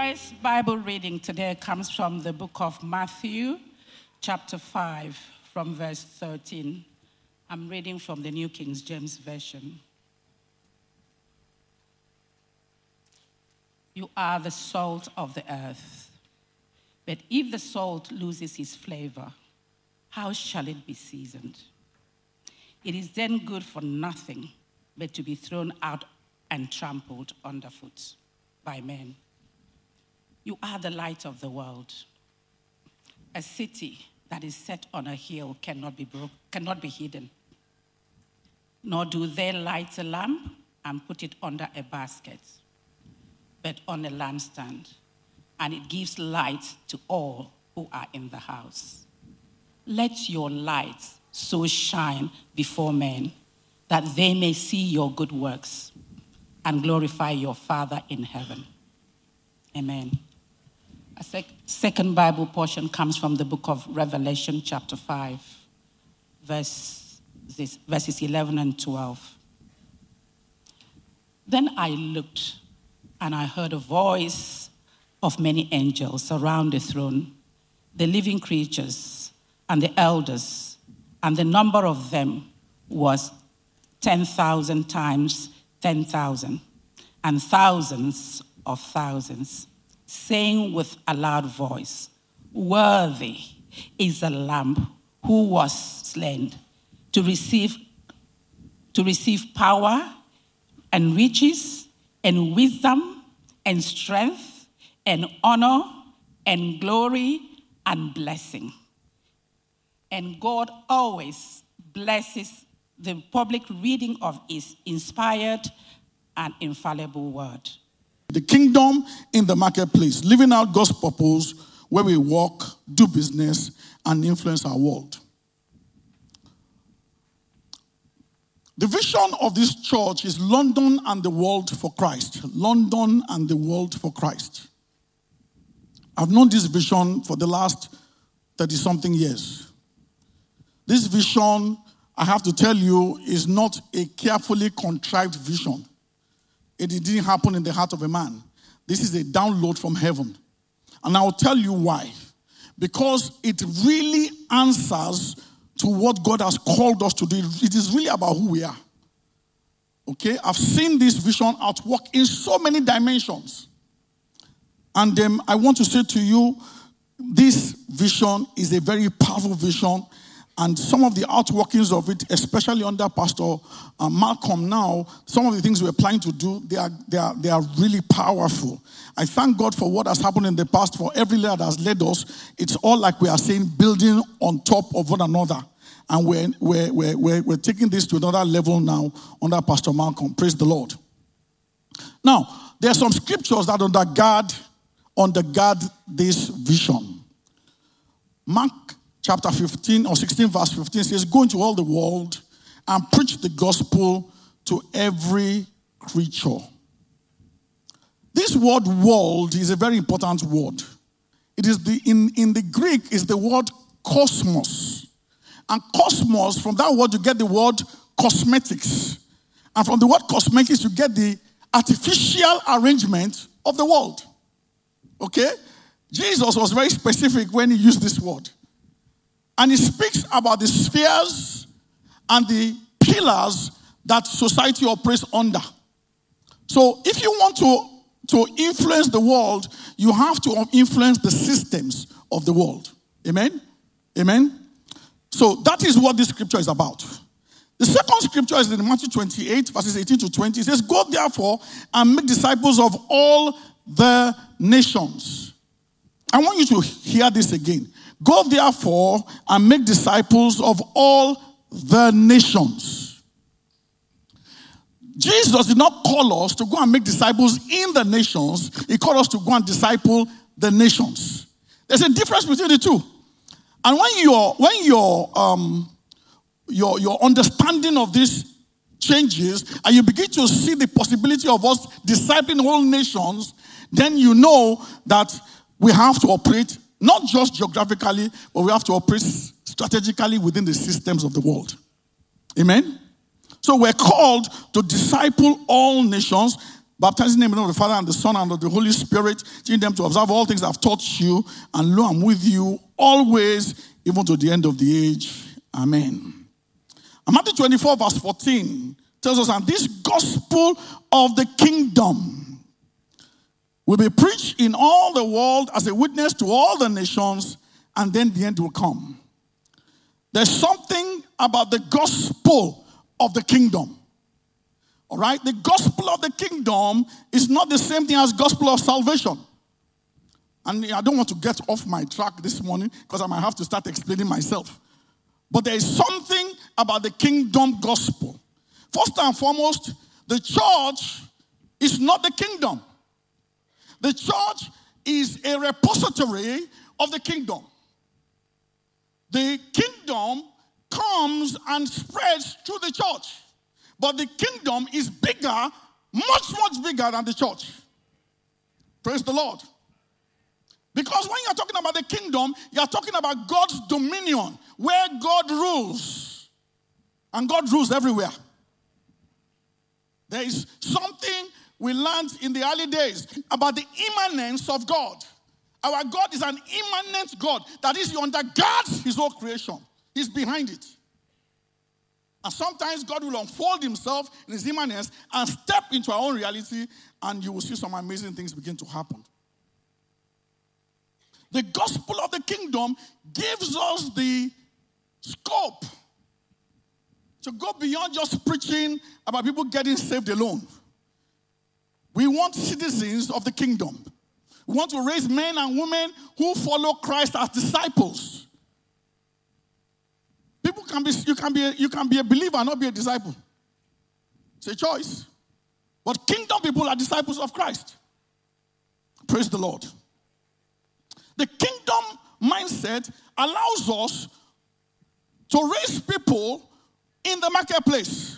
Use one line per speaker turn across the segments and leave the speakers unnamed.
first Bible reading today comes from the book of Matthew, chapter 5, from verse 13. I'm reading from the New King James Version. You are the salt of the earth. But if the salt loses its flavor, how shall it be seasoned? It is then good for nothing but to be thrown out and trampled underfoot by men. You are the light of the world. A city that is set on a hill cannot be hidden. Nor do they light a lamp and put it under a basket, but on a lampstand, and it gives light to all who are in the house. Let your light so shine before men that they may see your good works and glorify your Father in heaven. Amen. A second Bible portion comes from the book of Revelation, chapter 5, verses 11 and 12. Then I looked, and I heard a voice of many angels around the throne, the living creatures and the elders, and the number of them was 10,000 times 10,000, and thousands of thousands, saying with a loud voice, "Worthy is the Lamb who was slain to receive power and riches and wisdom and strength and honor and glory and blessing." And God always blesses the public reading of his inspired and infallible word.
The kingdom in the marketplace, living out God's purpose where we walk, do business, and influence our world. The vision of this church is London and the world for Christ. London and the world for Christ. I've known this vision for the last 30-something years. This vision, I have to tell you, is not a carefully contrived vision. It didn't happen in the heart of a man. This is a download from heaven. And I'll tell you why. Because it really answers to what God has called us to do. It is really about who we are. Okay? I've seen this vision at work in so many dimensions. And I want to say to you, this vision is a very powerful vision. And some of the outworkings of it, especially under Pastor Malcolm now, some of the things we're planning to do, they are really powerful. I thank God for what has happened in the past, for every leader that has led us. It's all like we are saying, building on top of one another. And we're taking this to another level now under Pastor Malcolm. Praise the Lord. Now, there are some scriptures that undergird this vision. Mark chapter 15 or 16 verse 15 says, "Go into all the world and preach the gospel to every creature." This word "world" is a very important word. It is in the Greek is the word cosmos. And cosmos, from that word you get the word cosmetics. And from the word cosmetics you get the artificial arrangement of the world. Okay? Jesus was very specific when he used this word. And he speaks about the spheres and the pillars that society operates under. So if you want to influence the world, you have to influence the systems of the world. Amen? Amen? So that is what this scripture is about. The second scripture is in Matthew 28, verses 18 to 20. It says, "Go therefore and make disciples of all the nations." I want you to hear this again. "Go therefore and make disciples of all the nations." Jesus did not call us to go and make disciples in the nations. He called us to go and disciple the nations. There's a difference between the two. And when your understanding of this changes and you begin to see the possibility of us discipling whole nations, then you know that we have to operate not just geographically, but we have to operate strategically within the systems of the world. Amen? So we're called to disciple all nations, baptizing them in the name of the Father and the Son and of the Holy Spirit, teaching them to observe all things I've taught you, and lo, I'm with you always, even to the end of the age. Amen. And Matthew 24, verse 14 tells us, and this gospel of the kingdom will be preached in all the world as a witness to all the nations, and then the end will come. There's something about the gospel of the kingdom. All right? The gospel of the kingdom is not the same thing as gospel of salvation. And I don't want to get off my track this morning because I might have to start explaining myself. But there is something about the kingdom gospel. First and foremost, the church is not the kingdom. The church is a repository of the kingdom. The kingdom comes and spreads through the church. But the kingdom is bigger, much, much bigger than the church. Praise the Lord. Because when you're talking about the kingdom, you're talking about God's dominion, where God rules. And God rules everywhere. There is something we learned in the early days about the immanence of God. Our God is an immanent God. That is, he undergirds his whole creation. He's behind it. And sometimes God will unfold himself in his immanence and step into our own reality, and you will see some amazing things begin to happen. The gospel of the kingdom gives us the scope to go beyond just preaching about people getting saved alone. We want citizens of the kingdom. We want to raise men and women who follow Christ as disciples. You can be a believer and not be a disciple. It's a choice. But kingdom people are disciples of Christ. Praise the Lord. The kingdom mindset allows us to raise people in the marketplace.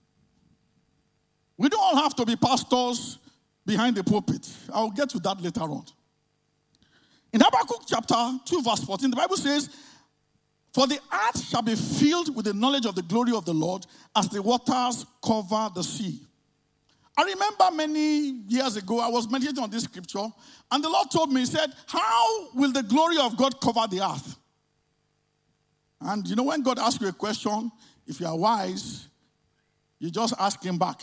We don't all have to be pastors behind the pulpit. I'll get to that later on. In Habakkuk chapter 2 verse 14, the Bible says, for the earth shall be filled with the knowledge of the glory of the Lord as the waters cover the sea. I remember many years ago, I was meditating on this scripture, and the Lord told me, he said, how will the glory of God cover the earth? And you know, when God asks you a question, if you are wise, you just ask him back.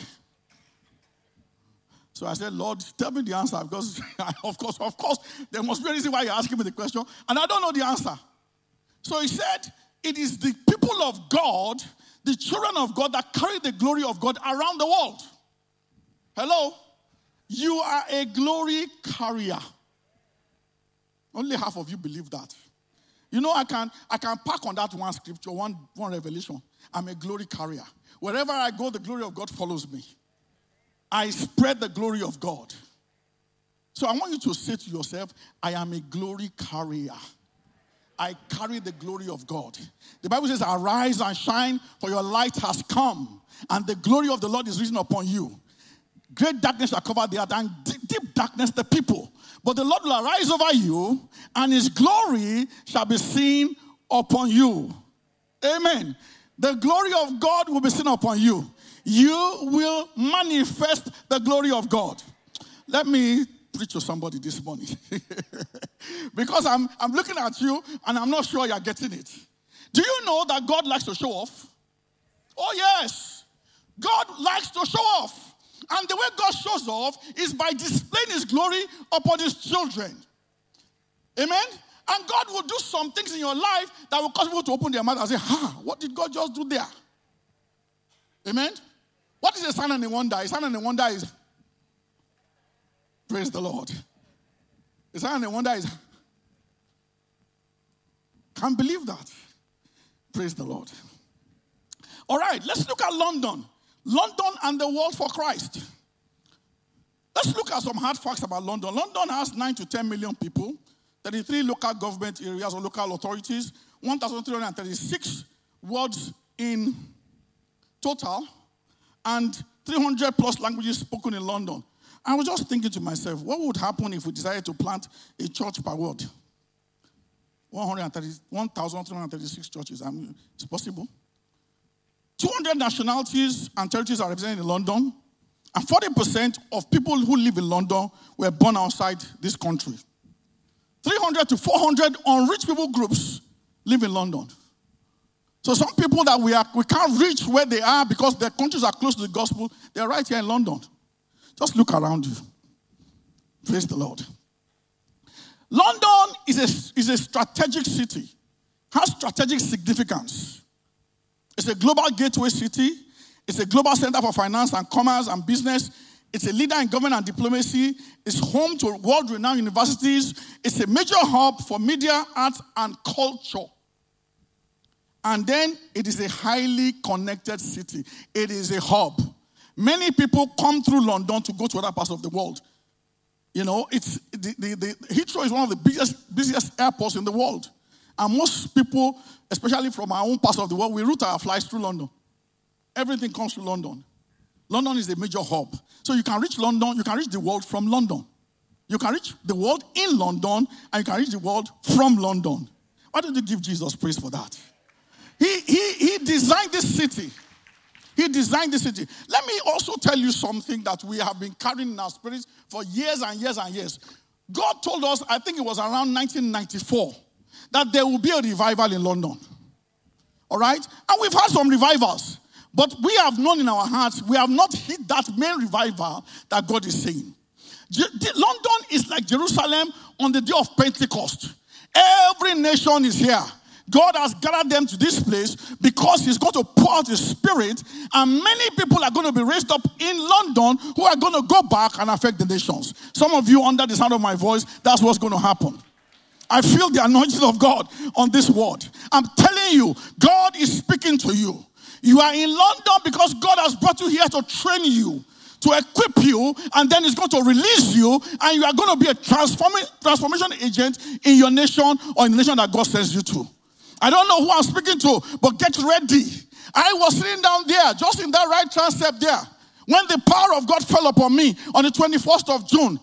So I said, Lord, tell me the answer, because of course, there must be a reason why you're asking me the question, and I don't know the answer. So he said, it is the people of God, the children of God, that carry the glory of God around the world. Hello? You are a glory carrier. Only half of you believe that. You know, I can pack on that one scripture, one revelation. I'm a glory carrier. Wherever I go, the glory of God follows me. I spread the glory of God. So I want you to say to yourself, I am a glory carrier. I carry the glory of God. The Bible says, arise and shine, for your light has come, and the glory of the Lord is risen upon you. Great darkness shall cover the earth, and deep darkness the people. But the Lord will arise over you, and his glory shall be seen upon you. Amen. The glory of God will be seen upon you. You will manifest the glory of God. Let me preach to somebody this morning. Because I'm looking at you, and I'm not sure you're getting it. Do you know that God likes to show off? Oh, yes. God likes to show off. And the way God shows off is by displaying his glory upon his children. Amen? And God will do some things in your life that will cause people to open their mouth and say, what did God just do there? Amen? What is a sign and a wonder? A sign and a wonder is, praise the Lord. A sign and a wonder is, can't believe that. Praise the Lord. All right, let's look at London. London and the world for Christ. Let's look at some hard facts about London. London has 9 to 10 million people, 33 local government areas or local authorities, 1,336 wards in total, and 300 plus languages spoken in London. I was just thinking to myself, what would happen if we decided to plant a church per ward? 1,336 churches. I mean, it's possible. 200 nationalities and territories are represented in London, And 40% of people who live in London were born outside this country. 300 to 400 unreached people groups live in London. So some people that we can't reach where they are because their countries are close to the gospel, they're right here in London. Just look around you. Praise the Lord. London is a strategic city, has strategic significance. It's a global gateway city. It's a global center for finance and commerce and business. It's a leader in government and diplomacy. It's home to world-renowned universities. It's a major hub for media, arts, and culture. And then it is a highly connected city. It is a hub. Many people come through London to go to other parts of the world. You know, it's the Heathrow is one of the busiest airports in the world. And most people, especially from our own parts of the world, we route our flights through London. Everything comes through London. London is a major hub. So you can reach London, you can reach the world from London. You can reach the world in London, and you can reach the world from London. Why don't you give Jesus praise for that? He designed this city. He designed this city. Let me also tell you something that we have been carrying in our spirits for years and years and years. God told us, I think it was around 1994, that there will be a revival in London. All right? And we've had some revivals. But we have known in our hearts, we have not hit that main revival that God is saying. London is like Jerusalem on the day of Pentecost. Every nation is here. God has gathered them to this place because he's going to pour out his spirit, and many people are going to be raised up in London who are going to go back and affect the nations. Some of you under the sound of my voice, that's what's going to happen. I feel the anointing of God on this word. I'm telling you, God is speaking to you. You are in London because God has brought you here to train you, to equip you, and then he's going to release you, and you are going to be a transformation agent in your nation or in the nation that God sends you to. I don't know who I'm speaking to, but get ready. I was sitting down there, just in that right transept there, when the power of God fell upon me on the 21st of June,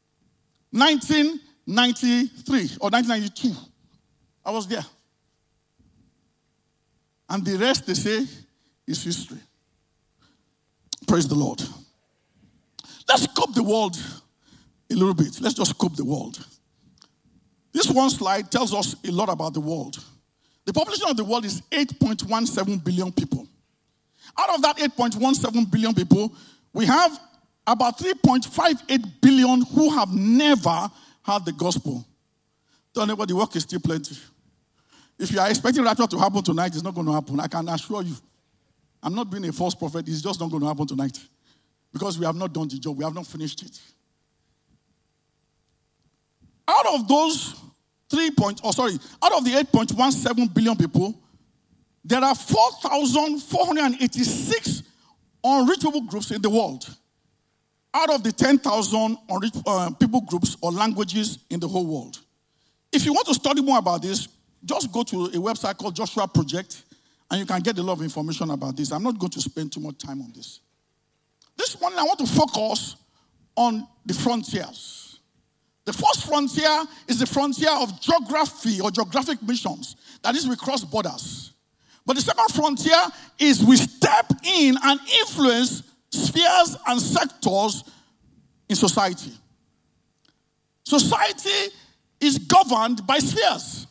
1993 or 1992. I was there. And the rest, they say, is history. Praise the Lord. Let's scope the world a little bit. Let's just scope the world. This one slide tells us a lot about the world. The population of the world is 8.17 billion people. Out of that 8.17 billion people, we have about 3.58 billion who have never heard the gospel. Tell anybody, the work is still plenty. If you are expecting rapture to happen tonight, it's not going to happen. I can assure you. I'm not being a false prophet. It's just not going to happen tonight. Because we have not done the job. We have not finished it. Out of those out of the 8.17 billion people, there are 4,486 unreachable groups in the world. Out of the 10,000 people groups or languages in the whole world. If you want to study more about this, just go to a website called Joshua Project, and you can get a lot of information about this. I'm not going to spend too much time on this. This morning, I want to focus on the frontiers. The first frontier is the frontier of geography or geographic missions. That is, we cross borders. But the second frontier is we step in and influence spheres and sectors in society. Society is governed by spheres.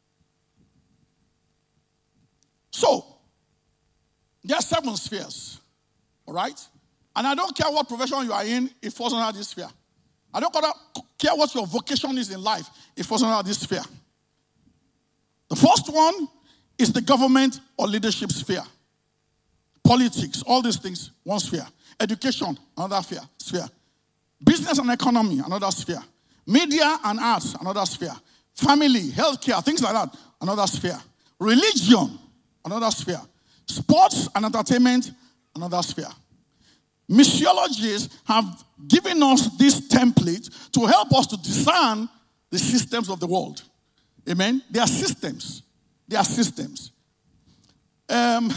So, there are 7 spheres. All right? And I don't care what profession you are in, it falls under this sphere. I don't care what your vocation is in life, it falls under this sphere. The first one is the government or leadership sphere. Politics, all these things, one sphere. Education, another sphere. Business and economy, another sphere. Media and arts, another sphere. Family, healthcare, things like that, another sphere. Religion, another sphere. Sports and entertainment, another sphere. Missiologists have given us this template to help us to discern the systems of the world. Amen? They are systems. They are systems. Maybe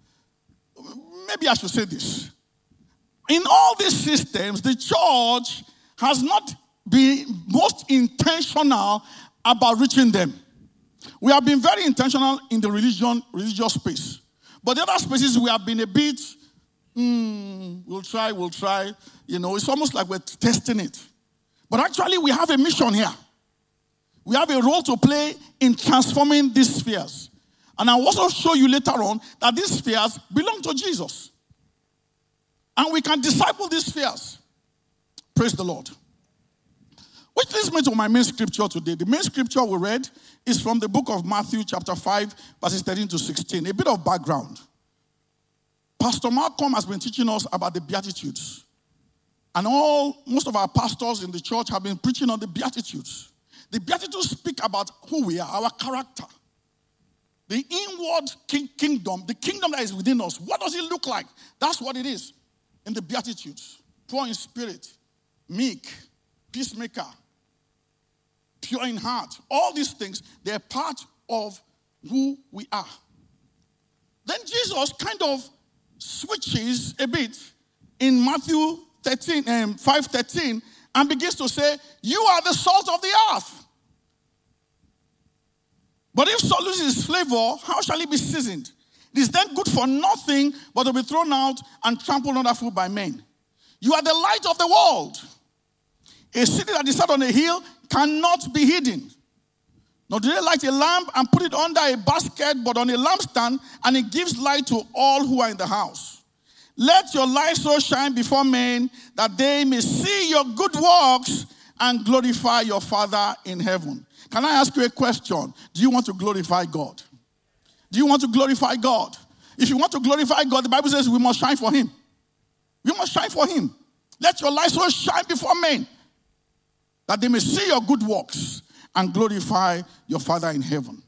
I should say this. In all these systems, the church has not been most intentional about reaching them. We have been very intentional in the religious space. But the other spaces, we have been a bit We'll try. It's almost like we're testing it. But actually, we have a mission here. We have a role to play in transforming these spheres. And I'll also show you later on that these spheres belong to Jesus. And we can disciple these spheres. Praise the Lord. Which leads me to my main scripture today. The main scripture we read is from the book of Matthew chapter 5, verses 13 to 16. A bit of background. Pastor Malcolm has been teaching us about the Beatitudes. And most of our pastors in the church have been preaching on the Beatitudes. The Beatitudes speak about who we are, our character. The inward kingdom, the kingdom that is within us. What does it look like? That's what it is in the Beatitudes. Poor in spirit, meek, peacemaker, pure in heart. All these things, they're part of who we are. Then Jesus kind of switches a bit in Matthew 5:13 and begins to say, you are the salt of the earth. But if salt loses its flavor, how shall it be seasoned? It is then good for nothing but to be thrown out and trampled underfoot by men. You are the light of the world. A city that is set on a hill cannot be hidden. Nor do they light a lamp and put it under a basket, but on a lampstand, and it gives light to all who are in the house. Let your light so shine before men that they may see your good works and glorify your Father in heaven. Can I ask you a question? Do you want to glorify God? Do you want to glorify God? If you want to glorify God, the Bible says we must shine for him. We must shine for him. Let your light so shine before men that they may see your good works and glorify your Father in heaven.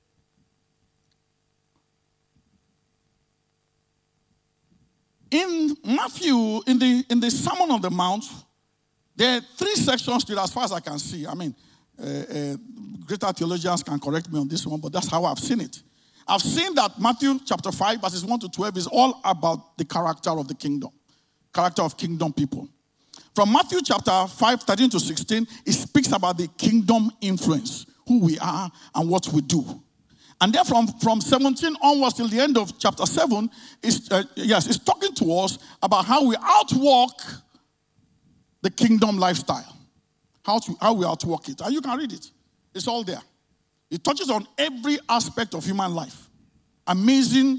In Matthew, in the Sermon on the Mount, there are 3 sections to it as far as I can see. I mean, greater theologians can correct me on this one, but that's how I've seen it. I've seen that Matthew chapter 5, verses 1 to 12 is all about the character of the kingdom, character of kingdom people. From Matthew chapter 5, 13 to 16, it speaks about the kingdom influence, who we are and what we do. And then from 17 onwards till the end of chapter 7, it's talking to us about how we outwork the kingdom lifestyle. How we outwork it. And you can read it. It's all there. It touches on every aspect of human life. Amazing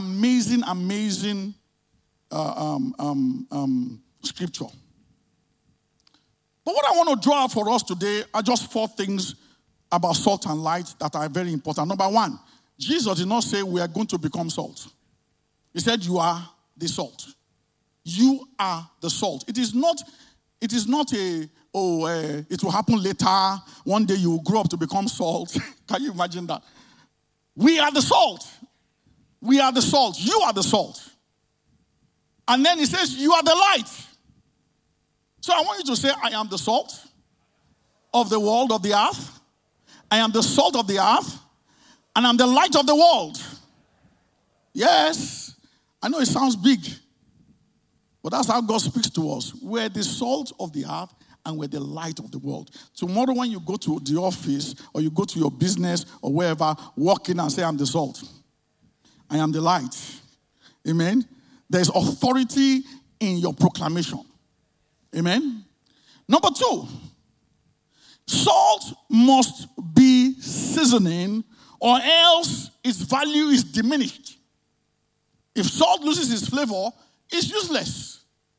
scripture. But what I want to draw out for us today are just 4 things about salt and light that are very important. Number 1, Jesus did not say we are going to become salt. He said you are the salt. You are the salt. It is not it will happen later. One day you will grow up to become salt. Can you imagine that? We are the salt. We are the salt. You are the salt. And then he says, you are the light. So I want you to say, I am the salt of the world, of the earth. I am the salt of the earth. And I'm the light of the world. Yes. I know it sounds big. But that's how God speaks to us. We're the salt of the earth and we're the light of the world. Tomorrow when you go to the office or you go to your business or wherever, walk in and say, I'm the salt. I am the light. Amen. There's authority in your proclamation. Amen. Number 2, salt must be seasoning or else its value is diminished. If salt loses its flavor, it's useless.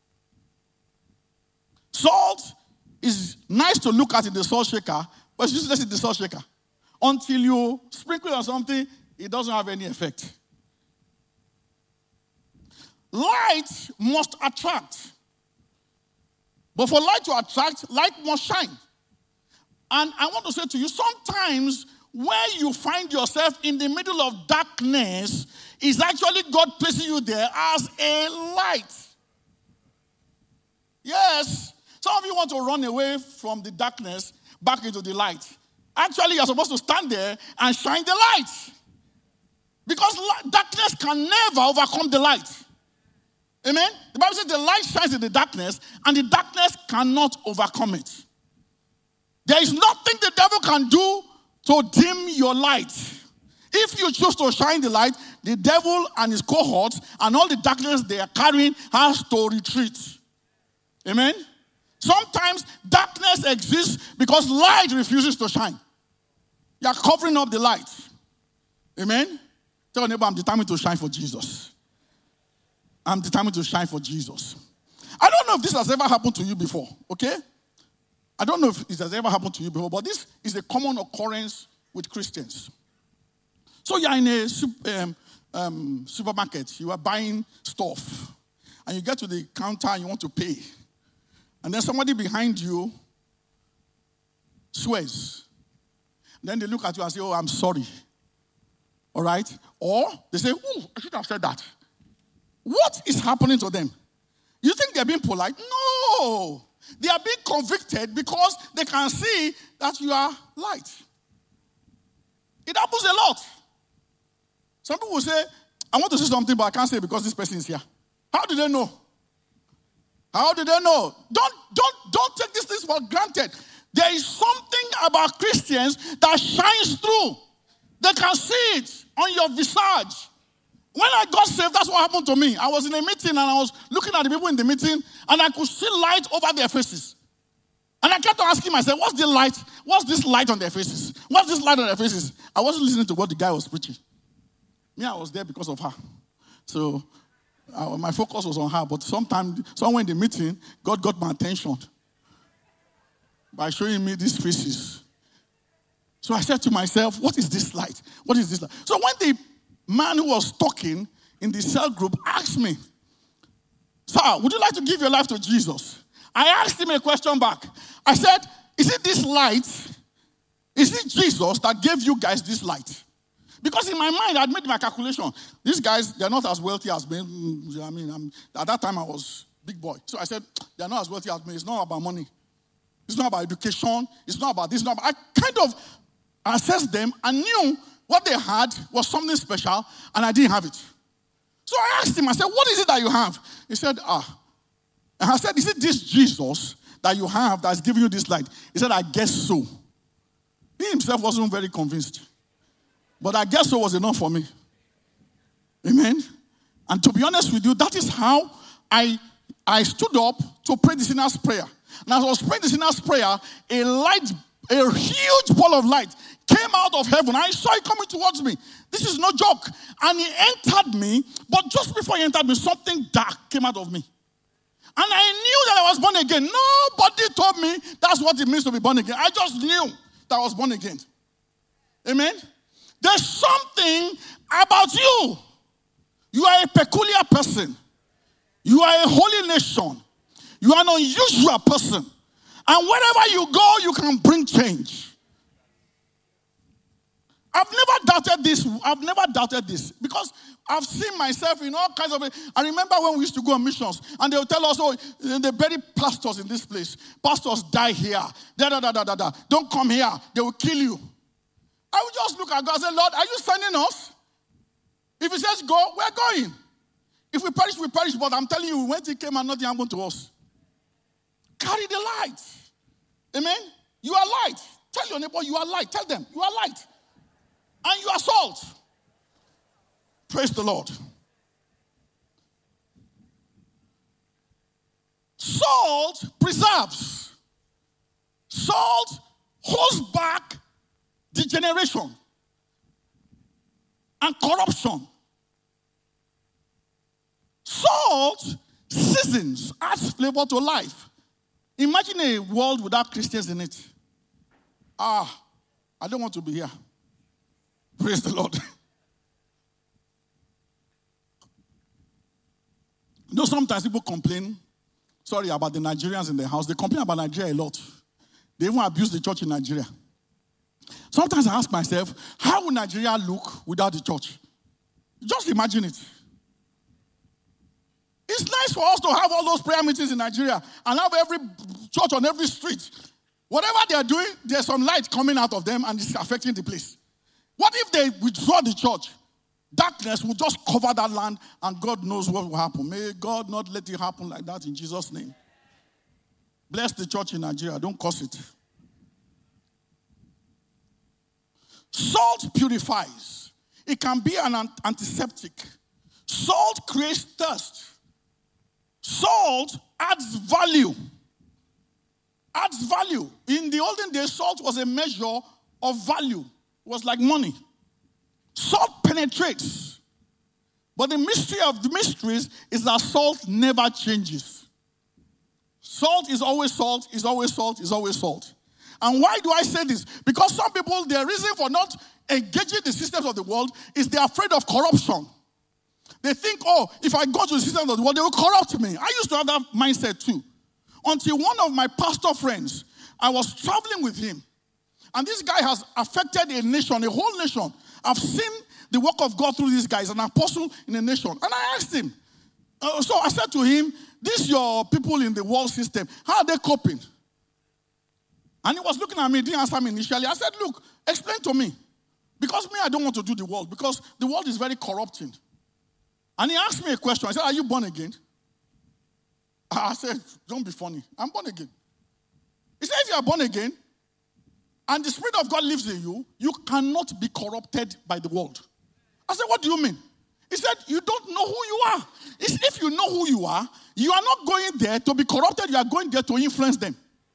Salt is nice to look at in the salt shaker, but it's useless in the salt shaker. Until you sprinkle it on something, it doesn't have any effect. Light must attract. But for light to attract, light must shine. And I want to say to you, sometimes where you find yourself in the middle of darkness is actually God placing you there as a light. Yes. Some of you want to run away from the darkness back into the light. Actually, you're supposed to stand there and shine the light. Because darkness can never overcome the light. Amen? The Bible says the light shines in the darkness and the darkness cannot overcome it. There is nothing the devil can do to dim your light. If you choose to shine the light the devil and his cohorts and all the darkness they are carrying has to retreat. Amen? Sometimes darkness exists because light refuses to shine. You are covering up the light. Amen? Tell your neighbor, I'm determined to shine for Jesus. I'm determined to shine for Jesus. I don't know if this has ever happened to you before, okay? I don't know if it has ever happened to you before, but this is a common occurrence with Christians. So you're in a supermarket, you are buying stuff, and you get to the counter and you want to pay. And then somebody behind you swears. Then they look at you and say, oh, I'm sorry. All right? Or they say, oh, I should have said that. What is happening to them? You think they're being polite? No. They are being convicted because they can see that you are light. It happens a lot. Some people will say, I want to say something, but I can't say because this person is here. How do they know? How do they know? Don't take these things for granted. There is something about Christians that shines through. They can see it on your visage. When I got saved, that's what happened to me. I was in a meeting and I was looking at the people in the meeting and I could see light over their faces. And I kept on asking myself, what's the light? What's this light on their faces? What's this light on their faces? I wasn't listening to what the guy was preaching. Me, I was there because of her. So my focus was on her. But somewhere in the meeting, God got my attention by showing me these faces. So I said to myself, what is this light? What is this light? So when the man who was talking in the cell group asked me, sir, would you like to give your life to Jesus? I asked him a question back. I said, is it this light? Is it Jesus that gave you guys this light? Because in my mind, I'd made my calculation. These guys, they're not as wealthy as me. I mean, at that time, I was big boy. So I said, they're not as wealthy as me. It's not about money. It's not about education. It's not about this. I kind of assessed them and knew what they had was something special, and I didn't have it. So I asked him, I said, what is it that you have? He said, And I said, is it this Jesus that you have that's giving you this light? He said, I guess so. He himself wasn't very convinced. But I guess so was enough for me. Amen? And to be honest with you, that is how I stood up to pray the sinner's prayer. And as I was praying the sinner's prayer, a huge ball of light came out of heaven. I saw it coming towards me. This is no joke. And he entered me, but just before he entered me, something dark came out of me. And I knew that I was born again. Nobody told me that's what it means to be born again. I just knew that I was born again. Amen? There's something about you. You are a peculiar person. You are a holy nation. You are an unusual person. And wherever you go, you can bring change. I've never doubted this because I've seen myself in all kinds of ways. I remember when we used to go on missions and they would tell us, oh, they bury pastors in this place. Pastors die here. Don't come here. They will kill you. I would just look at God and say, Lord, are you sending us? If he says go, we're going. If we perish, we perish. But I'm telling you, when he came and nothing happened to us. Carry the light. Amen? You are light. Tell your neighbor you are light. Tell them you are light. And you are salt. Praise the Lord. Salt preserves. Salt holds back degeneration and corruption. Salt seasons, adds flavor to life. Imagine a world without Christians in it. I don't want to be here. Praise the Lord. You know, sometimes people complain, about the Nigerians in the house. They complain about Nigeria a lot. They even abuse the church in Nigeria. Sometimes I ask myself, how would Nigeria look without the church? Just imagine it. It's nice for us to have all those prayer meetings in Nigeria and have every church on every street. Whatever they are doing, there's some light coming out of them and it's affecting the place. What if they withdraw the church? Darkness will just cover that land and God knows what will happen. May God not let it happen like that in Jesus' name. Bless the church in Nigeria. Don't curse it. Salt purifies. It can be an antiseptic. Salt creates thirst. Salt adds value. Adds value. In the olden days, salt was a measure of value. It was like money. Salt penetrates. But the mystery of the mysteries is that salt never changes. Salt is always salt, is always salt, is always salt. And why do I say this? Because some people, their reason for not engaging the systems of the world is they're afraid of corruption. They think, oh, if I go to the systems of the world, they will corrupt me. I used to have that mindset too. Until one of my pastor friends, I was traveling with him. And this guy has affected a nation, a whole nation. I've seen the work of God through this guy. He's an apostle in a nation. And I asked him, so I said to him, these your people in the world system, how are they coping? And he was looking at me, didn't answer me initially. I said, look, explain to me. Because me, I don't want to do the world. Because the world is very corrupting. And he asked me a question. I said, are you born again? I said, don't be funny. I'm born again. He said, if you are born again, and the Spirit of God lives in you, you cannot be corrupted by the world. I said, what do you mean? He said, you don't know who you are. If you know who you are not going there to be corrupted. You are going there to influence them.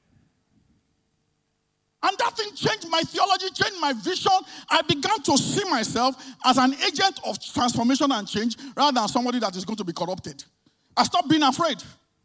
And that thing changed my theology, changed my vision. I began to see myself as an agent of transformation and change rather than somebody that is going to be corrupted. I stopped being afraid.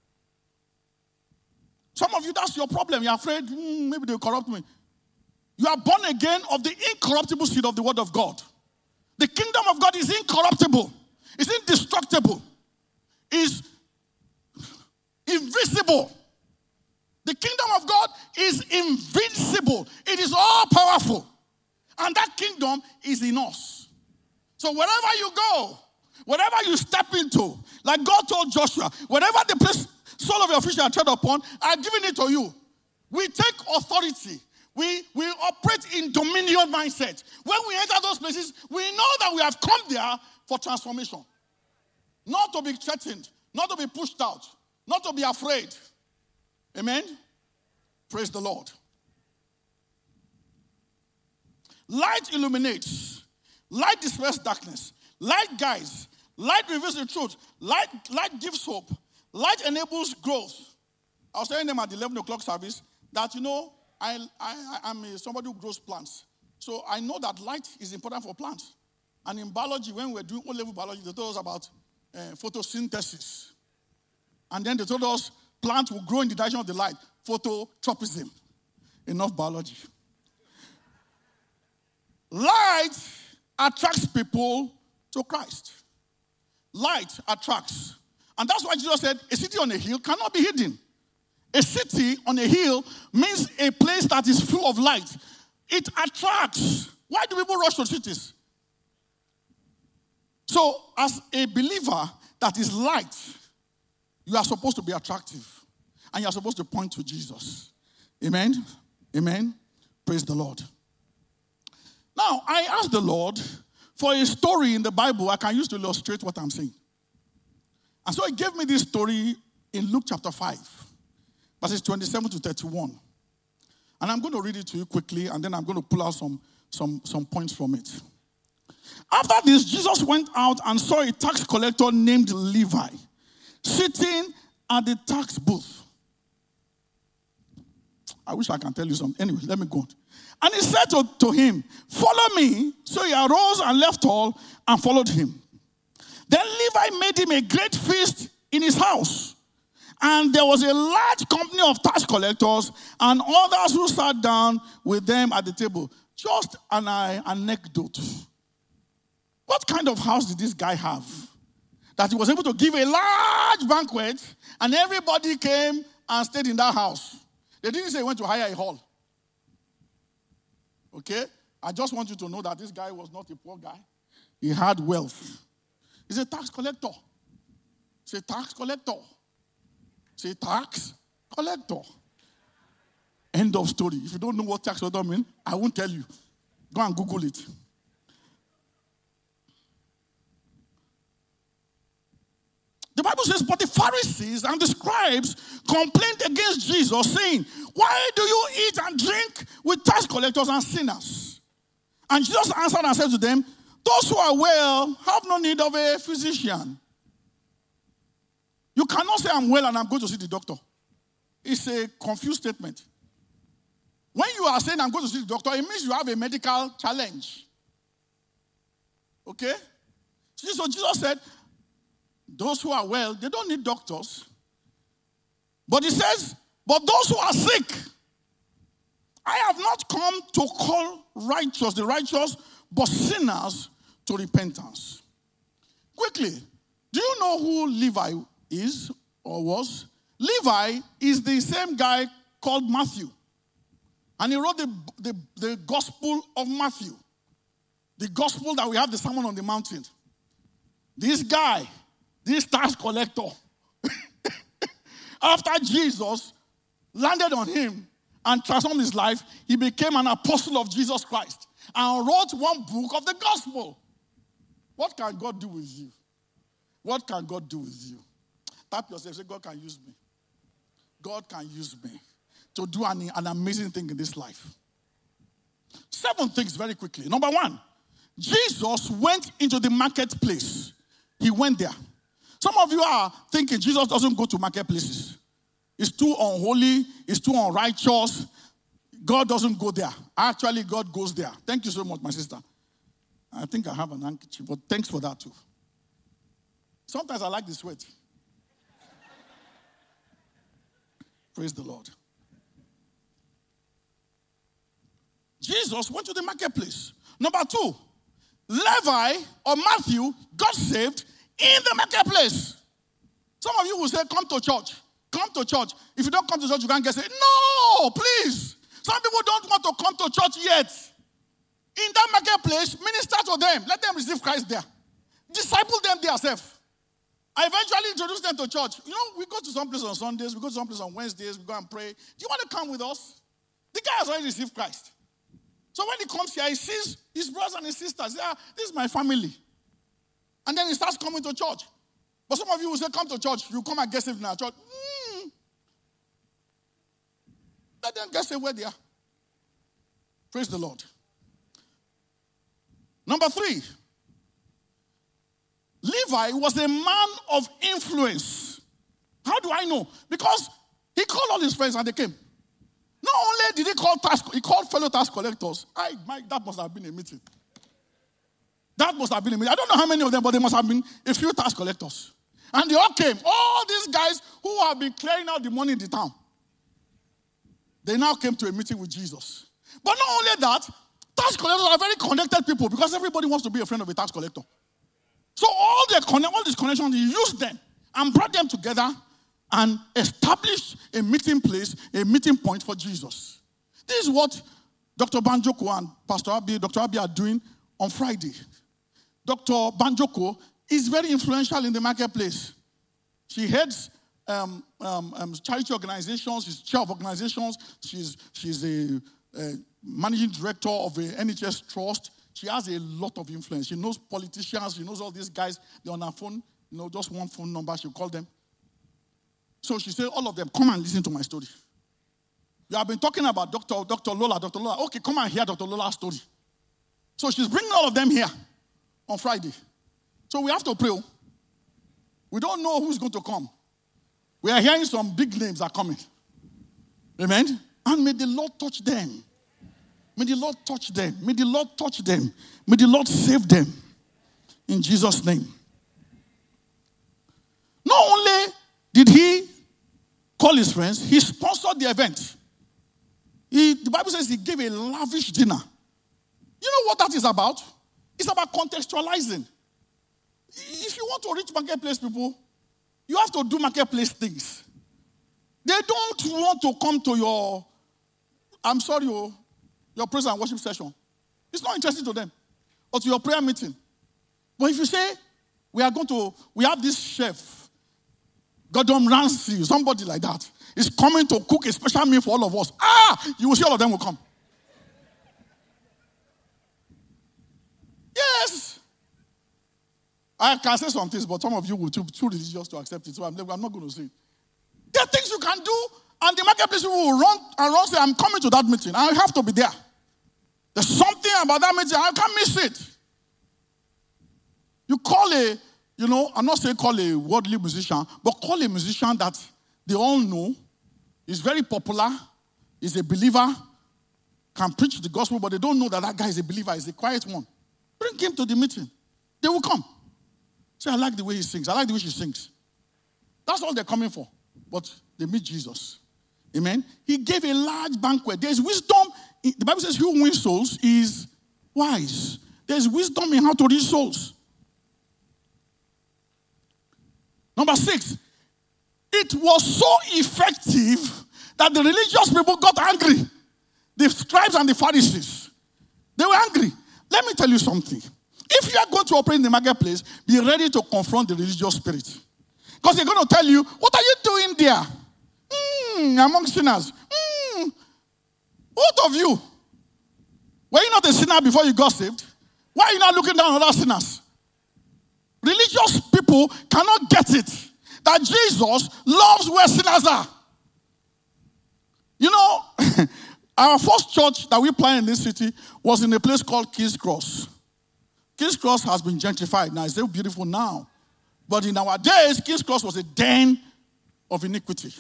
Some of you, that's your problem. You're afraid, maybe they'll corrupt me. You are born again of the incorruptible seed of the word of God. The kingdom of God is incorruptible. It's indestructible. It's invisible. The kingdom of God is invincible. It is all powerful. And that kingdom is in us. So wherever you go, wherever you step into, like God told Joshua, wherever the place, sole of your feet shall tread upon, I've given it to you. We take authority. We operate in dominion mindset. When we enter those places, we know that we have come there for transformation. Not to be threatened, not to be pushed out, not to be afraid. Amen? Praise the Lord. Light illuminates. Light dispels darkness. Light guides. Light reveals the truth. Light gives hope. Light enables growth. I was telling them at the 11 o'clock service that, I'm somebody who grows plants. So I know that light is important for plants. And in biology, when we were doing O-level biology, they told us about photosynthesis. And then they told us plants will grow in the direction of the light. Phototropism. Enough biology. Light attracts people to Christ. Light attracts. And that's why Jesus said, a city on a hill cannot be hidden. A city on a hill means a place that is full of light. It attracts. Why do people rush to cities? So, as a believer that is light, you are supposed to be attractive. And you are supposed to point to Jesus. Amen? Amen? Praise the Lord. Now, I asked the Lord for a story in the Bible I can use to illustrate what I'm saying. And so he gave me this story in Luke chapter 5, verses 27 to 31. And I'm going to read it to you quickly, and then I'm going to pull out some points from it. After this, Jesus went out and saw a tax collector named Levi sitting at the tax booth. I wish I can tell you something. Anyway, let me go on. And he said to him, follow me. So he arose and left all and followed him. Then Levi made him a great feast in his house. And there was a large company of tax collectors and others who sat down with them at the table. Just an anecdote. What kind of house did this guy have? That he was able to give a large banquet and everybody came and stayed in that house. They didn't say he went to hire a hall. Okay? I just want you to know that this guy was not a poor guy. He had wealth. He's a tax collector. He's a tax collector. He's a tax collector. End of story. If you don't know what tax collector means, I won't tell you. Go and Google it. The Bible says, but the Pharisees and the scribes complained against Jesus, saying, why do you eat and drink with tax collectors and sinners? And Jesus answered and said to them, Those who are well have no need of a physician. You cannot say I'm well and I'm going to see the doctor. It's a confused statement. When you are saying I'm going to see the doctor, it means you have a medical challenge. Okay? So Jesus said, those who are well, they don't need doctors. But he says, but those who are sick, I have not come to call the righteous, but sinners to repentance. Quickly, do you know who Levi is or was? Levi is the same guy called Matthew. And he wrote the Gospel of Matthew. The gospel that we have, the Sermon on the Mountain. This guy, this tax collector, after Jesus landed on him and transformed his life, he became an apostle of Jesus Christ and wrote one book of the gospel. What can God do with you? What can God do with you? Tap yourself, say, God can use me. God can use me to do an amazing thing in this life. 7 things very quickly. Number 1, Jesus went into the marketplace. He went there. Some of you are thinking Jesus doesn't go to marketplaces. It's too unholy. It's too unrighteous. God doesn't go there. Actually, God goes there. Thank you so much, my sister. I think I have an handkerchief, but thanks for that too. Sometimes I like the sweat. Praise the Lord. Jesus went to the marketplace. Number 2, Levi or Matthew got saved in the marketplace. Some of you will say, come to church. Come to church. If you don't come to church, you can't get saved. No, please. Some people don't want to come to church yet. In that marketplace, minister to them. Let them receive Christ there. Disciple them themselves. I eventually introduced them to church. You know, we go to some place on Sundays. We go to some place on Wednesdays. We go and pray. Do you want to come with us? The guy has already received Christ. So when he comes here, he sees his brothers and his sisters. This is my family. And then he starts coming to church. But some of you will say, come to church. You come and get saved in our church. Let them get saved where they are. Praise the Lord. Number 3. Levi was a man of influence. How do I know? Because he called all his friends and they came. Not only did he called fellow tax collectors. That must have been a meeting. That must have been a meeting. I don't know how many of them, but there must have been a few tax collectors. And they all came. All these guys who have been clearing out the money in the town. They now came to a meeting with Jesus. But not only that, tax collectors are very connected people because everybody wants to be a friend of a tax collector. So all these connections, he used them and brought them together and established a meeting place, a meeting point for Jesus. This is what Dr. Banjoko and Dr. Abi are doing on Friday. Dr. Banjoko is very influential in the marketplace. She heads charity organizations. She's chair of organizations. She's a managing director of a NHS trust. She has a lot of influence. She knows politicians. She knows all these guys. They're on her phone. Just one phone number. She'll call them. So she said, all of them, come and listen to my story. You have been talking about Dr. Lola. Okay, come and hear Dr. Lola's story. So she's bringing all of them here on Friday. So we have to pray. We don't know who's going to come. We are hearing some big names are coming. Amen? And may the Lord touch them. May the Lord touch them. May the Lord touch them. May the Lord save them. In Jesus' name. Not only did he call his friends, he sponsored the event. The Bible says he gave a lavish dinner. You know what that is about? It's about contextualizing. If you want to reach marketplace people, you have to do marketplace things. They don't want to come to your praise and worship session. It's not interesting to them. Or to your prayer meeting. But if you say, we have this chef, Gordon Ramsay, somebody like that, is coming to cook a special meal for all of us. You will see all of them will come. Yes. I can say some things, but some of you will be too religious to accept it, so I'm not going to say it. There are things you can do, and the marketplace people will run and say, I'm coming to that meeting. I have to be there. There's something about that meeting. I can't miss it. You call I'm not saying call a worldly musician, but call a musician that they all know, is very popular, is a believer, can preach the gospel, but they don't know that that guy is a believer, is a quiet one. Bring him to the meeting. They will come. Say, I like the way he sings. I like the way she sings. That's all they're coming for. But they meet Jesus. Amen. He gave a large banquet. There's wisdom. The Bible says, who wins souls is wise. There's wisdom in how to reach souls. Number 6, it was so effective that the religious people got angry. The scribes and the Pharisees, they were angry. Let me tell you something. If you are going to operate in the marketplace, be ready to confront the religious spirit. Because they're going to tell you, what are you doing there? Among sinners. Both of you. Were you not a sinner before you got saved? Why are you not looking down on other sinners? Religious people cannot get it that Jesus loves where sinners are. You know, our first church that we planted in this city was in a place called King's Cross. King's Cross has been gentrified now. It's so beautiful now. But in our days, King's Cross was a den of iniquity.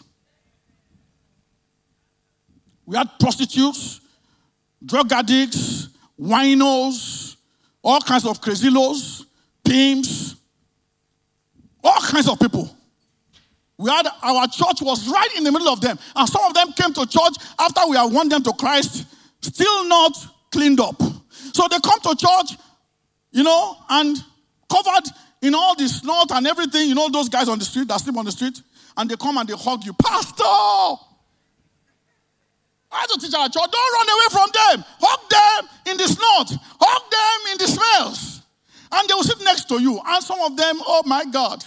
We had prostitutes, drug addicts, winos, all kinds of crazy-los, pimps, all kinds of people. Our church was right in the middle of them. And some of them came to church after we had won them to Christ, still not cleaned up. So they come to church, and covered in all the snot and everything. Those guys on the street that sleep on the street, and they come and they hug you. Pastor! I had to teach our church, don't run away from them. Hug them in the snot. Hug them in the smells. And they will sit next to you. And some of them, oh my God.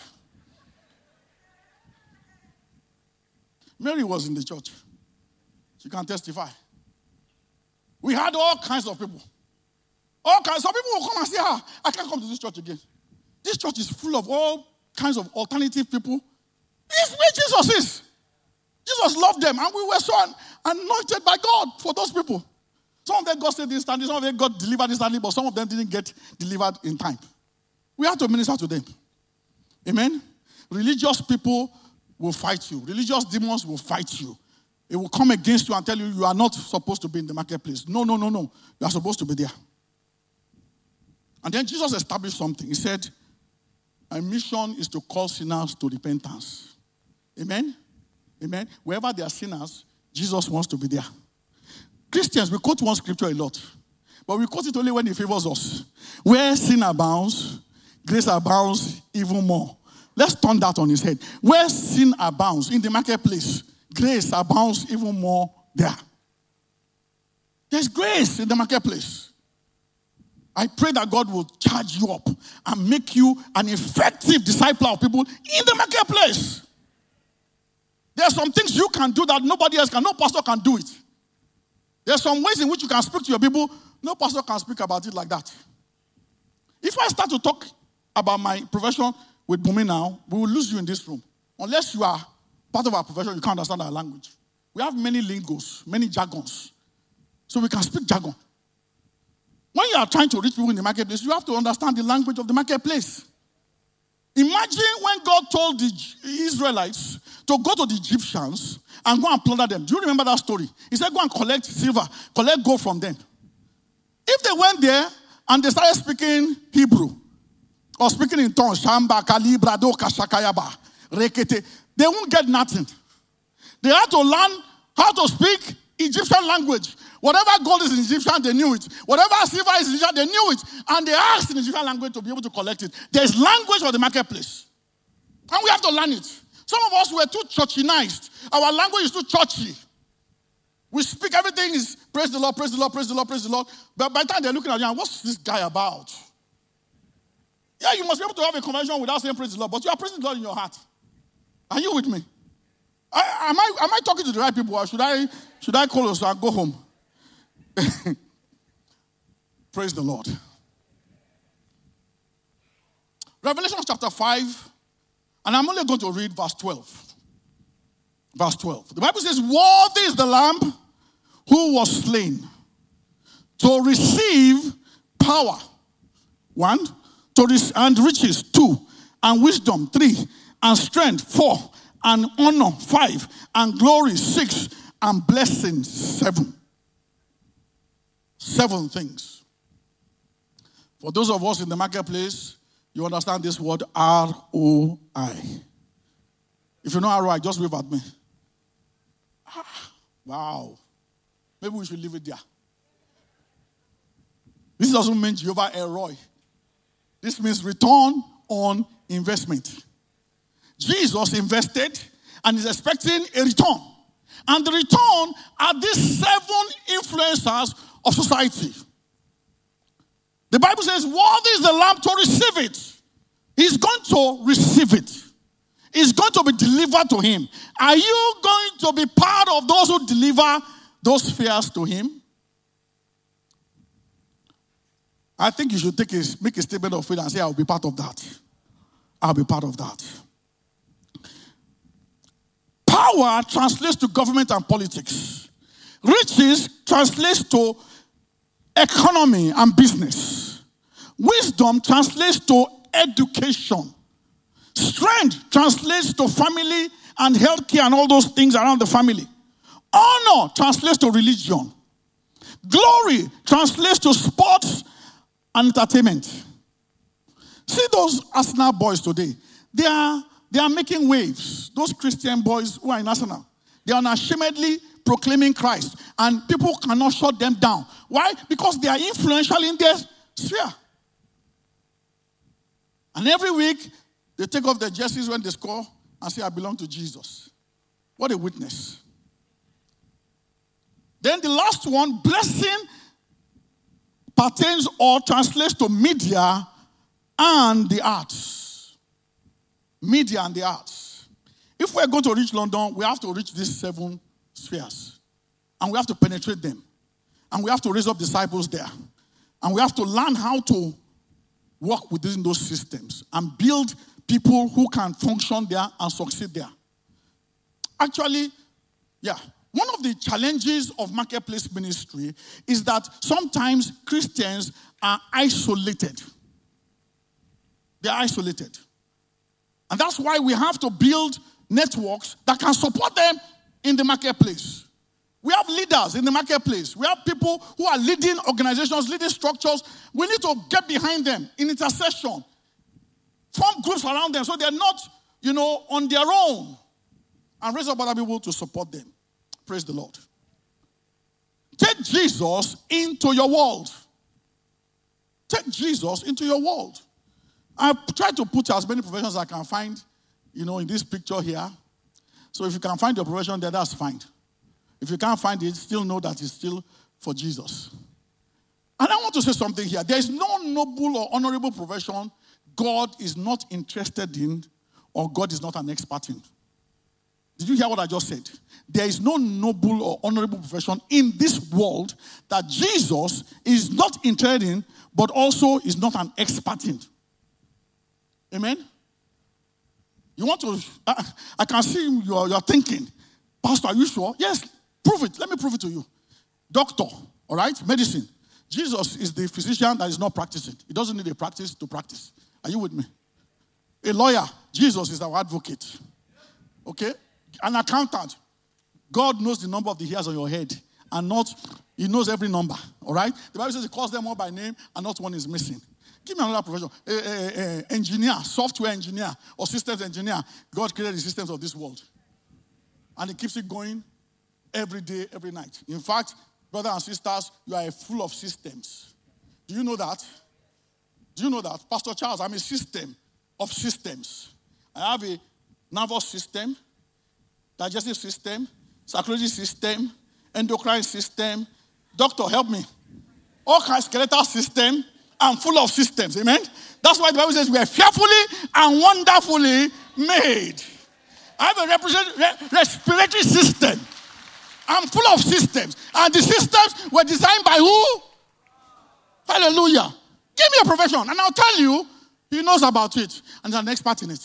Mary was in the church. She can testify. We had all kinds of people. All kinds. Some people will come and say, I can't come to this church again. This church is full of all kinds of alternative people. This is where Jesus is. Jesus loved them, and we were so anointed by God for those people. Some of them got saved instantly, some of them got delivered instantly, but some of them didn't get delivered in time. We have to minister to them. Amen? Religious people will fight you. Religious demons will fight you. It will come against you and tell you you are not supposed to be in the marketplace. No. You are supposed to be there. And then Jesus established something. He said, my mission is to call sinners to repentance. Amen? Amen. Wherever there are sinners, Jesus wants to be there. Christians, we quote one scripture a lot, but we quote it only when it favors us. Where sin abounds, grace abounds even more. Let's turn that on his head. Where sin abounds in the marketplace, grace abounds even more there. There's grace in the marketplace. I pray that God will charge you up and make you an effective disciple of people in the marketplace. There are some things you can do that nobody else can. No pastor can do it. There are some ways in which you can speak to your people. No pastor can speak about it like that. If I start to talk about my profession with Bumi now, we will lose you in this room. Unless you are part of our profession, you can't understand our language. We have many lingos, many jargons. So we can speak jargon. When you are trying to reach people in the marketplace, you have to understand the language of the marketplace. Imagine when God told the Israelites to go to the Egyptians and go and plunder them. Do you remember that story? He said, go and collect silver, collect gold from them. If they went there and they started speaking Hebrew or speaking in tongues, Shamba, Kalibra, Doka, Shakayaba, Rekete, they won't get nothing. They had to learn how to speak Egyptian language. Whatever gold is in Egyptian, they knew it. Whatever silver is in Egyptian, they knew it. And they asked in Egyptian language to be able to collect it. There's language for the marketplace. And we have to learn it. Some of us were too churchinized. Our language is too churchy. We speak, everything is praise the Lord, praise the Lord, praise the Lord, praise the Lord. But by the time they're looking at you, what's this guy about? Yeah, you must be able to have a conversation without saying praise the Lord, but you are praising the Lord in your heart. Are you with me? Am I talking to the right people, or should I call us and go home? Praise the Lord. Revelation chapter 5, and I'm only going to read verse 12. Verse 12. The Bible says, worthy is the Lamb who was slain to receive power. 1, and riches, 2, and wisdom, 3, and strength, 4, and honor, 5, and glory, 6, and blessings, 7. 7 things. For those of us in the marketplace, you understand this word ROI. If you know ROI, just wave at me. Wow. Maybe we should leave it there. This doesn't mean Jehovah Elroy. This means return on investment. Jesus invested and is expecting a return. And the return are these 7 influencers of society. The Bible says, worthy is the Lamb to receive it. He's going to receive it. It's going to be delivered to him. Are you going to be part of those who deliver those fears to him? I think you should make a statement of faith and say, I'll be part of that. I'll be part of that. Power translates to government and politics. Riches translates to economy and business. Wisdom translates to education. Strength translates to family and healthcare and all those things around the family. Honor translates to religion. Glory translates to sports and entertainment. See those Arsenal boys today. They are making waves. Those Christian boys who are in Arsenal. They are unashamedly proclaiming Christ. And people cannot shut them down. Why? Because they are influential in their sphere. And every week, they take off their jerseys when they score and say, I belong to Jesus. What a witness. Then the last one, blessing, pertains or translates to media and the arts. Media and the arts. If we're going to reach London, we have to reach these 7 spheres. And we have to penetrate them. And we have to raise up disciples there. And we have to learn how to work within those systems and build people who can function there and succeed there. Actually, one of the challenges of marketplace ministry is that sometimes Christians are isolated. They're isolated. And that's why we have to build networks that can support them in the marketplace. We have leaders in the marketplace. We have people who are leading organizations, leading structures. We need to get behind them in intercession. Form groups around them so they're not, on their own. And raise up other people to support them. Praise the Lord. Take Jesus into your world. Take Jesus into your world. I've tried to put as many professions as I can find, in this picture here. So if you can find your profession there, that's fine. If you can't find it, still know that it's still for Jesus. And I want to say something here. There is no noble or honorable profession God is not interested in or God is not an expert in. Did you hear what I just said? There is no noble or honorable profession in this world that Jesus is not interested in, but also is not an expert in. Amen? You want to, I can see you're thinking, Pastor, are you sure? Yes, prove it. Let me prove it to you. Doctor, all right, medicine. Jesus is the physician that is not practicing. He doesn't need a practice to practice. Are you with me? A lawyer, Jesus is our advocate. Okay? An accountant, God knows the number of the hairs on your head and he knows every number. All right? The Bible says he calls them all by name and not one is missing. Give me another profession. Engineer, software engineer, or systems engineer. God created the systems of this world. And he keeps it going every day, every night. In fact, brothers and sisters, you are full of systems. Do you know that? Do you know that? Pastor Charles, I'm a system of systems. I have a nervous system, digestive system, circulatory system, endocrine system. Doctor, help me. All kinds of skeletal system. I'm full of systems. Amen? That's why the Bible says we are fearfully and wonderfully made. I have a respiratory system. I'm full of systems. And the systems were designed by who? Hallelujah. Give me a profession and I'll tell you, he knows about it and he's an expert in it.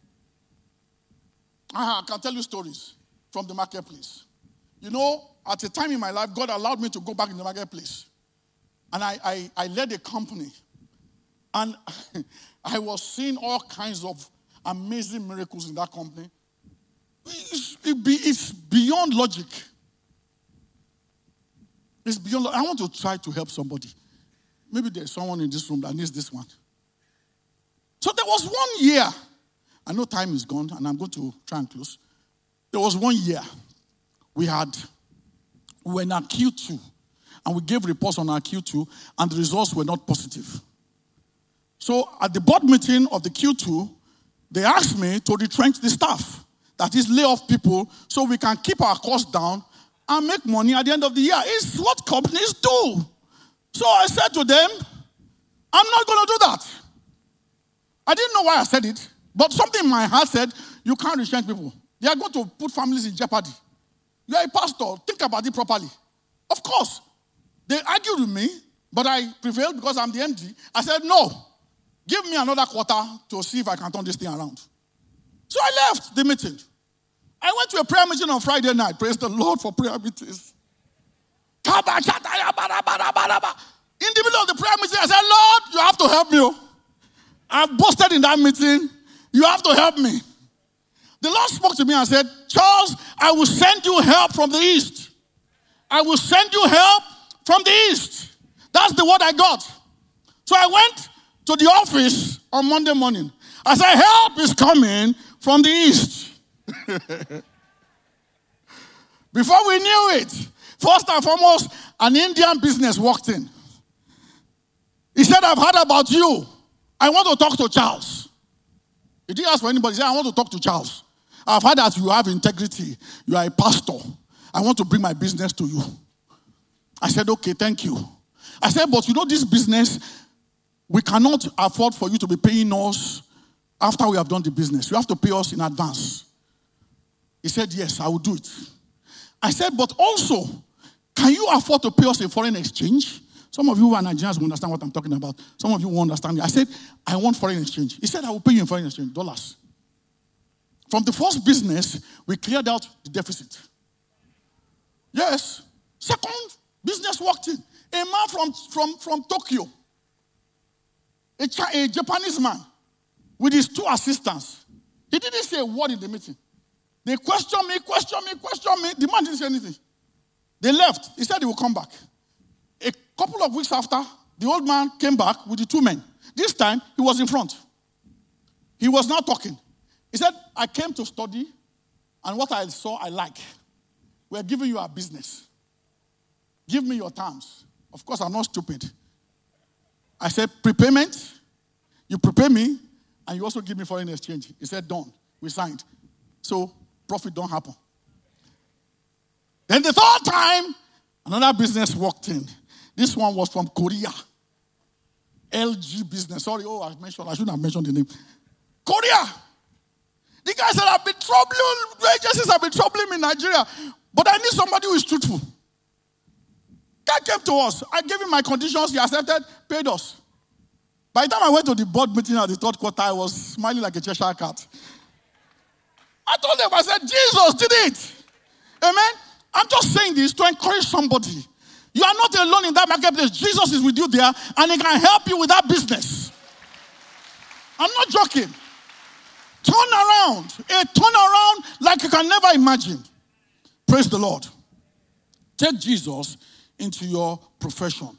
I can tell you stories from the marketplace. At a time in my life, God allowed me to go back in the marketplace. And I led a company. And I was seeing all kinds of amazing miracles in that company. It's beyond logic. It's beyond. I want to try to help somebody. Maybe there's someone in this room that needs this one. So there was 1 year. I know time is gone, and I'm going to try and close. There was 1 year. We were in our Q2, and we gave reports on our Q2, and the results were not positive. So at the board meeting of the Q2, they asked me to retrench the staff. That is, lay off people so we can keep our costs down and make money at the end of the year. It's what companies do. So I said to them, I'm not going to do that. I didn't know why I said it, but something in my heart said, you can't retrench people. They are going to put families in jeopardy. You are a pastor. Think about it properly. Of course, they argued with me, but I prevailed because I'm the MD. I said, no, give me another quarter to see if I can turn this thing around. So I left the meeting. I went to a prayer meeting on Friday night. Praise the Lord for prayer meetings. In the middle of the prayer meeting, I said, Lord, you have to help me. I've boasted in that meeting. You have to help me. The Lord spoke to me and said, Charles, I will send you help from the east. I will send you help from the east. That's the word I got. So I went to the office on Monday morning. I said, help is coming from the east. Before we knew it, first and foremost, an Indian business walked in. He said, I've heard about you. I want to talk to Charles. He didn't ask for anybody. He said, I want to talk to Charles. I've heard that you have integrity. You are a pastor. I want to bring my business to you. I said, okay, thank you. I said, but you know this business, we cannot afford for you to be paying us after we have done the business. You have to pay us in advance. He said, yes, I will do it. I said, but also, can you afford to pay us in foreign exchange? Some of you who are Nigerians will understand what I'm talking about. Some of you won't understand it. I said, I want foreign exchange. He said, I will pay you in foreign exchange, dollars. From the first business, we cleared out the deficit. Yes. Second business walked in. A man from Tokyo. A Japanese man with his 2 assistants. He didn't say a word in the meeting. They questioned me. The man didn't say anything. They left. He said he will come back. A couple of weeks after, the old man came back with the 2 men. This time, he was in front. He was now talking. He said, I came to study, and what I saw, I like. We're giving you our business. Give me your terms. Of course, I'm not stupid. I said, prepayment. You prepare me, and you also give me foreign exchange. He said, done. We signed. So, profit don't happen. Then the third time, another business walked in. This one was from Korea. LG business. Sorry, I shouldn't have mentioned the name. Korea. The guy said, I've been troubling, the agencies have been troubling me in Nigeria, but I need somebody who is truthful. Guy came to us. I gave him my conditions. He accepted, paid us. By the time I went to the board meeting at the third quarter, I was smiling like a Cheshire cat. I told them, I said, Jesus did it. Amen? I'm just saying this to encourage somebody. You are not alone in that marketplace. Jesus is with you there, and he can help you with that business. I'm not joking. Turn around. A turnaround like you can never imagine. Praise the Lord. Take Jesus into your profession.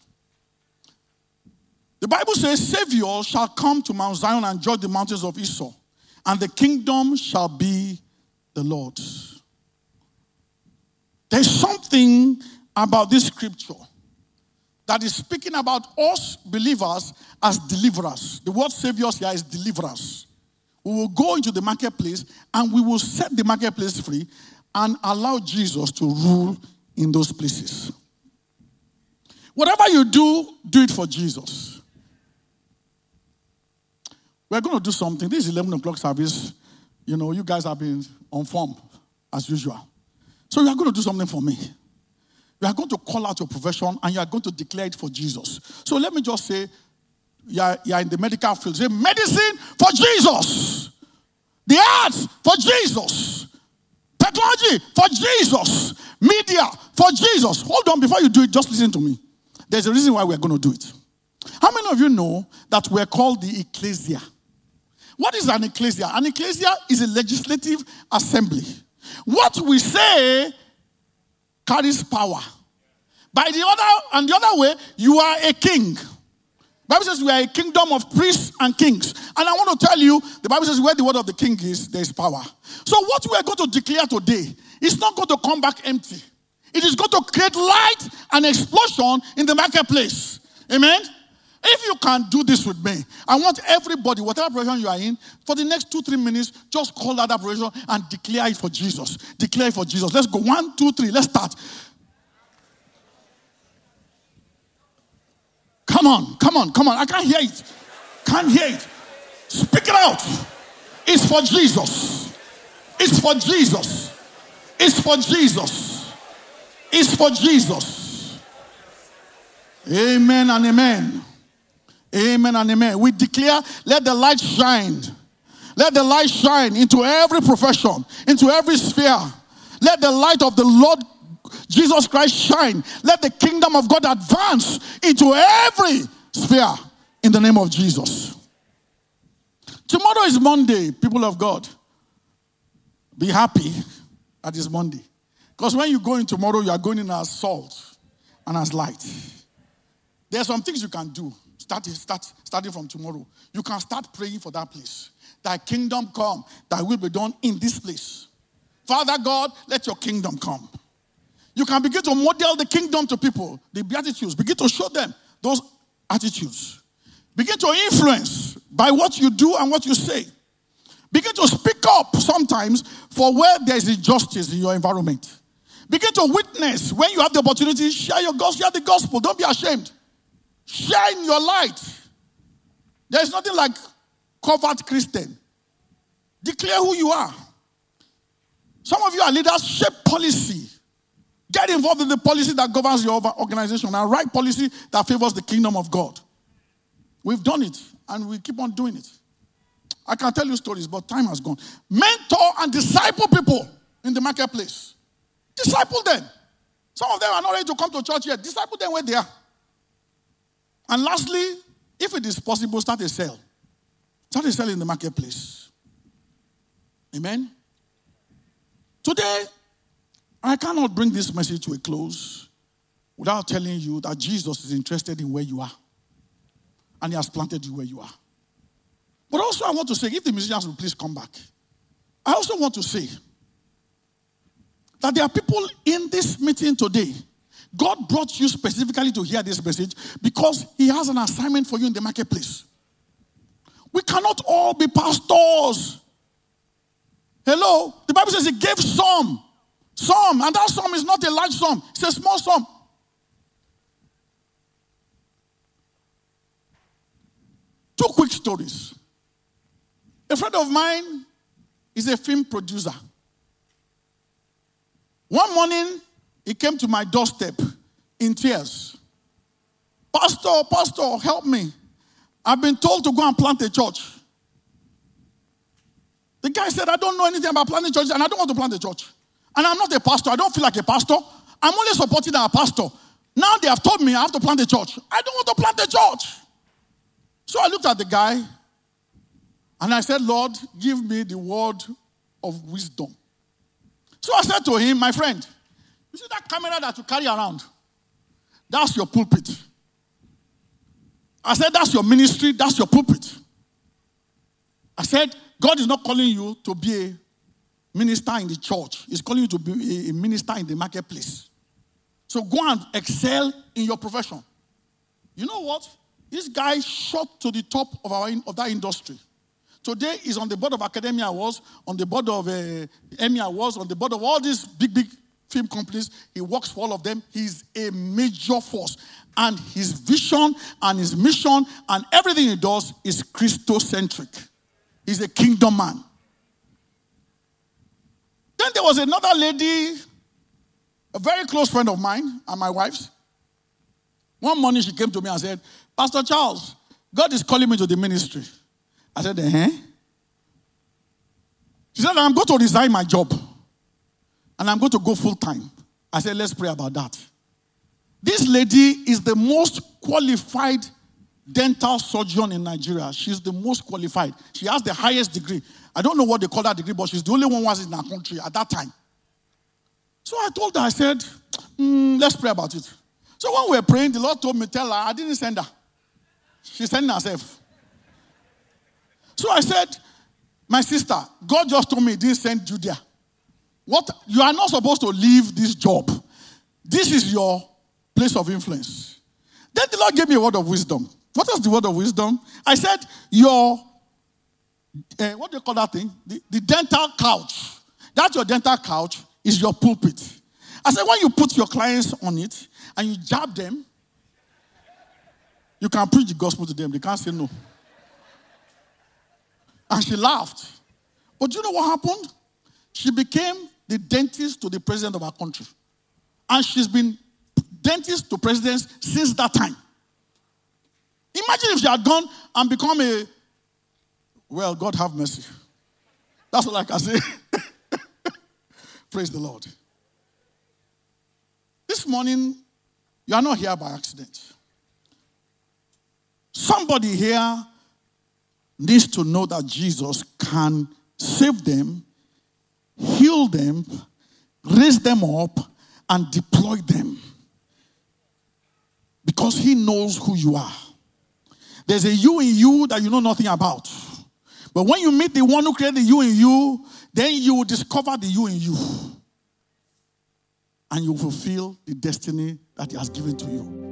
The Bible says, Savior shall come to Mount Zion and judge the mountains of Esau, and the kingdom shall be the Lord's. There's something about this scripture that is speaking about us believers as deliverers. The word saviors here is deliverers. We will go into the marketplace and we will set the marketplace free and allow Jesus to rule in those places. Whatever you do, do it for Jesus. We're going to do something. This is 11 o'clock service. You know, you guys have been on form as usual. So you are going to do something for me. You are going to call out your profession and you are going to declare it for Jesus. So let me just say, you are in the medical field. Say, medicine for Jesus. The arts for Jesus. Technology for Jesus. Media for Jesus. Hold on, before you do it, just listen to me. There's a reason why we're going to do it. How many of you know that we're called the ecclesia? What is an ecclesia? An ecclesia is a legislative assembly. What we say carries power. By the other way, you are a king. The Bible says we are a kingdom of priests and kings. And I want to tell you, the Bible says where the word of the king is, there is power. So what we are going to declare today is not going to come back empty. It is going to create light and explosion in the marketplace. Amen? If you can do this with me, I want everybody, whatever profession you are in, for the next 2-3 minutes, just call out that profession and declare it for Jesus. Declare it for Jesus. Let's go. 1, 2, 3. Let's start. Come on. I can't hear it. Can't hear it. Speak it out. It's for Jesus. It's for Jesus. It's for Jesus. It's for Jesus. Amen and amen. Amen and amen. We declare, let the light shine. Let the light shine into every profession, into every sphere. Let the light of the Lord Jesus Christ shine. Let the kingdom of God advance into every sphere in the name of Jesus. Tomorrow is Monday, people of God. Be happy that it's Monday. Because when you go in tomorrow, you are going in as salt and as light. There are some things you can do starting from tomorrow. You can start praying for that place. Thy kingdom come, thy will be done in this place. Father God, let your kingdom come. You can begin to model the kingdom to people, the Beatitudes. Begin to show them those attitudes. Begin to influence by what you do and what you say. Begin to speak up sometimes for where there is injustice in your environment. Begin to witness when you have the opportunity. Share your gospel, share the gospel. Don't be ashamed. Shine your light. There is nothing like covert Christian. Declare who you are. Some of you are leaders. Shape policy. Get involved in the policy that governs your organization and write policy that favors the kingdom of God. We've done it and we keep on doing it. I can tell you stories, but time has gone. Mentor and disciple people in the marketplace. Disciple them. Some of them are not ready to come to church yet. Disciple them where they are. And lastly, if it is possible, start a sale. Start a sale in the marketplace. Amen? Today, I cannot bring this message to a close without telling you that Jesus is interested in where you are. And he has planted you where you are. But also I want to say, if the musicians will please come back. I also want to say that there are people in this meeting today. God brought you specifically to hear this message because he has an assignment for you in the marketplace. We cannot all be pastors. Hello? The Bible says he gave some, and that sum is not a large sum. It's a small sum. Two quick stories. A friend of mine is a film producer. One morning, he came to my doorstep in tears. Pastor, help me. I've been told to go and plant a church. The guy said, I don't know anything about planting churches and I don't want to plant a church. And I'm not a pastor. I don't feel like a pastor. I'm only supporting a pastor. Now they have told me I have to plant a church. I don't want to plant a church. So I looked at the guy and I said, Lord, give me the word of wisdom. So I said to him, my friend, you see that camera that you carry around? That's your pulpit. I said, that's your ministry, that's your pulpit. I said, God is not calling you to be a minister in the church. He's calling you to be a minister in the marketplace. So go and excel in your profession. You know what? This guy shot to the top of that industry. Today he's on the board of Academia Awards, on the board of Emmy Awards, on the board of all these big film companies. He works for all of them. He's a major force. And his vision and his mission and everything he does is Christocentric. He's a kingdom man. Then there was another lady, a very close friend of mine and my wife's. One morning she came to me and said, Pastor Charles, God is calling me to the ministry. I said, She said, I'm going to resign my job. And I'm going to go full time. I said, let's pray about that. This lady is the most qualified dental surgeon in Nigeria. She's the most qualified. She has the highest degree. I don't know what they call that degree, but she's the only one who has it in our country at that time. So I told her, I said, let's pray about it. So when we were praying, the Lord told me, tell her, I didn't send her. She sent herself. So I said, my sister, God just told me he didn't send you there. What? You are not supposed to leave this job. This is your place of influence. Then the Lord gave me a word of wisdom. What is the word of wisdom? I said, your, what do you call that thing? The dental couch. That's your dental couch is your pulpit. I said, when you put your clients on it and you jab them, you can preach the gospel to them. They can't say no. And she laughed. But do you know what happened? She became the dentist to the president of our country. And she's been dentist to presidents since that time. Imagine if she had gone and become well, God have mercy. That's all I can say. Praise the Lord. This morning, you are not here by accident. Somebody here needs to know that Jesus can save them, heal them, raise them up, and deploy them. Because he knows who you are. There's a you in you that you know nothing about. But when you meet the one who created the you in you, then you will discover the you in you. And you will fulfill the destiny that he has given to you.